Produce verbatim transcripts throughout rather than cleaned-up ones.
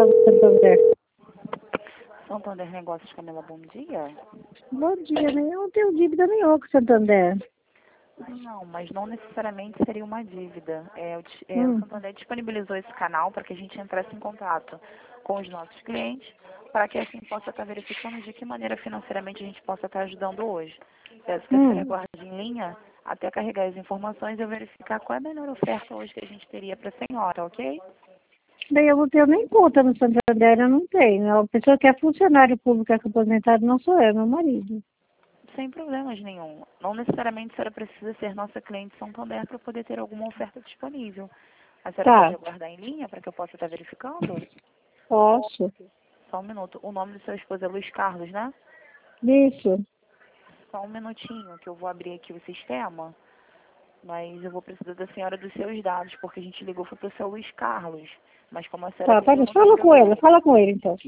Santander. Santander Negócios, Camila, bom dia. Bom dia, né? Eu não tenho dívida nenhuma com o Santander. Não, mas não necessariamente seria uma dívida. É, o, é, Hum. o Santander disponibilizou esse canal para que a gente entrasse em contato com os nossos clientes, para que assim possa estar verificando de que maneira financeiramente a gente possa estar ajudando hoje. Peço que a senhora Hum. guarde em linha até carregar as informações e eu verificar qual é a melhor oferta hoje que a gente teria para a senhora, ok? Bem, eu não tenho nem conta no Santander, eu não tenho. A pessoa que é funcionário público, que é aposentado, não sou eu, é meu marido. Sem problemas nenhum. Não necessariamente a senhora precisa ser nossa cliente Santander para poder ter alguma oferta disponível. A senhora Tá, pode aguardar em linha para que eu possa estar verificando? posso. Só um minuto. O nome do seu esposo é Luiz Carlos, né? Isso. Só um minutinho que eu vou abrir aqui o sistema. Mas eu vou precisar da senhora dos seus dados, porque a gente ligou foi para o seu Luiz Carlos. Mas como a senhora Tá, tá, atendeu, não fala tem com ele, problema. fala com ele então.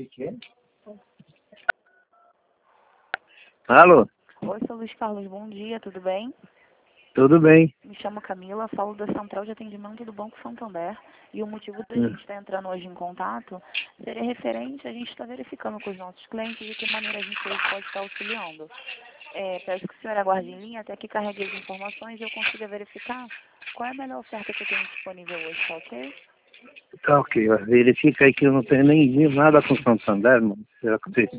Alô, Oi, seu Luiz Carlos, bom dia, tudo bem? tudo bem? Me chamo Camila, falo da Central de Atendimento do Banco Santander. E o motivo da Hum. gente estar entrando hoje em contato seria referente a gente estar verificando com os nossos clientes de que maneira a gente hoje pode estar auxiliando. É, peço que a senhora aguarde em linha até que carregue as informações e eu consiga verificar qual é a melhor oferta que eu tenho disponível hoje, tá ok? Tá ok, ó, verifica aí que eu não tenho nem nada com Santander, mano. Será que você...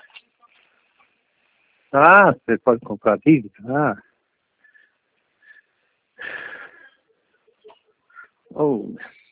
Ah, você pode comprar dívida? Ah. Oh.